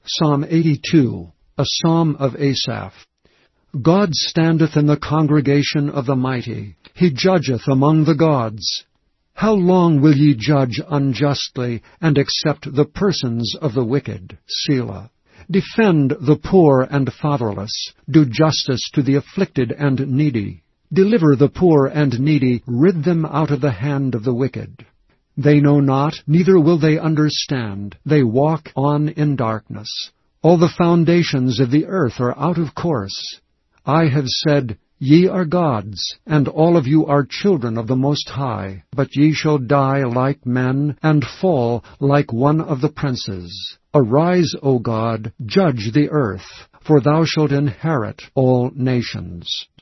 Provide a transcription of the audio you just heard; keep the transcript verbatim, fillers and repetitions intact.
Psalm eighty-two, a psalm of Asaph. God standeth in the congregation of the mighty. He judgeth among the gods. How long will ye judge unjustly, and accept the persons of the wicked? Selah. Defend the poor and fatherless. Do justice to the afflicted and needy. Deliver the poor and needy. Rid them out of the hand of the wicked. They know not, neither will they understand. They walk on in darkness. All the foundations of the earth are out of course. I have said, Ye are gods, and all of you are children of the Most High. But ye shall die like men, and fall like one of the princes. Arise, O God, judge the earth, for thou shalt inherit all nations.